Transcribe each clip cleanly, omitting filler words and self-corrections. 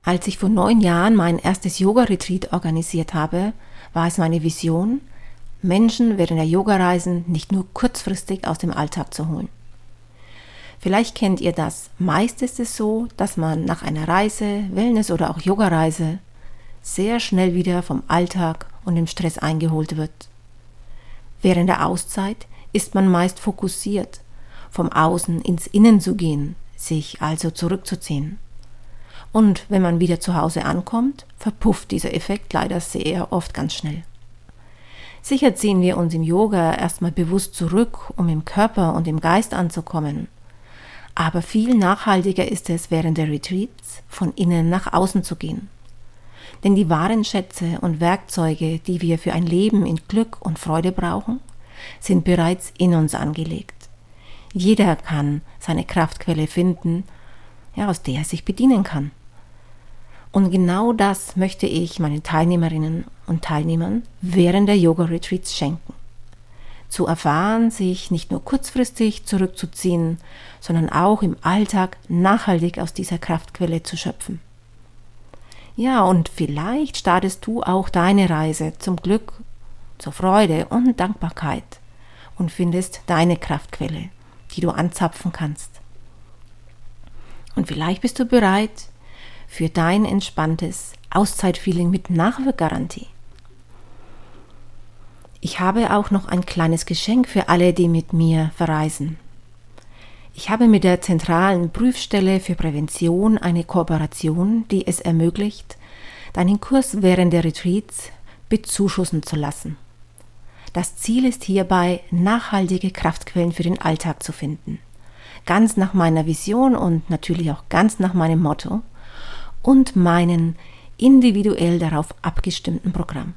Als ich vor 9 Jahren mein erstes Yoga-Retreat organisiert habe, war es meine Vision, Menschen während der Yogareisen nicht nur kurzfristig aus dem Alltag zu holen. Vielleicht kennt ihr das. Meist ist es so, dass man nach einer Reise, Wellness- oder auch Yogareise sehr schnell wieder vom Alltag und dem Stress eingeholt wird. Während der Auszeit ist man meist fokussiert, vom Außen ins Innen zu gehen, sich also zurückzuziehen. Und wenn man wieder zu Hause ankommt, verpufft dieser Effekt leider sehr oft ganz schnell. Sicher ziehen wir uns im Yoga erstmal bewusst zurück, um im Körper und im Geist anzukommen. Aber viel nachhaltiger ist es, während der Retreats von innen nach außen zu gehen. Denn die wahren Schätze und Werkzeuge, die wir für ein Leben in Glück und Freude brauchen, sind bereits in uns angelegt. Jeder kann seine Kraftquelle finden, aus der er sich bedienen kann. Und genau das möchte ich meinen Teilnehmerinnen und Teilnehmern während der Yoga-Retreats schenken. Zu erfahren, sich nicht nur kurzfristig zurückzuziehen, sondern auch im Alltag nachhaltig aus dieser Kraftquelle zu schöpfen. Ja, und vielleicht startest du auch deine Reise zum Glück, zur Freude und Dankbarkeit und findest deine Kraftquelle, die du anzapfen kannst. Und vielleicht bist du bereit für dein entspanntes Auszeitfeeling mit Nachwirkgarantie. Ich habe auch noch ein kleines Geschenk für alle, die mit mir verreisen. Ich habe mit der Zentralen Prüfstelle für Prävention eine Kooperation, die es ermöglicht, deinen Kurs während der Retreats bezuschussen zu lassen. Das Ziel ist hierbei, nachhaltige Kraftquellen für den Alltag zu finden. Ganz nach meiner Vision und natürlich auch ganz nach meinem Motto und meinen individuell darauf abgestimmten Programm.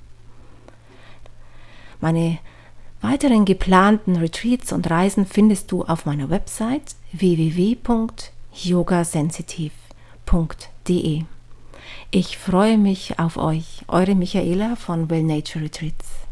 Meine weiteren geplanten Retreats und Reisen findest du auf meiner Website www.yogasensitiv.de. Ich freue mich auf euch, eure Michaela von Well Nature Retreats.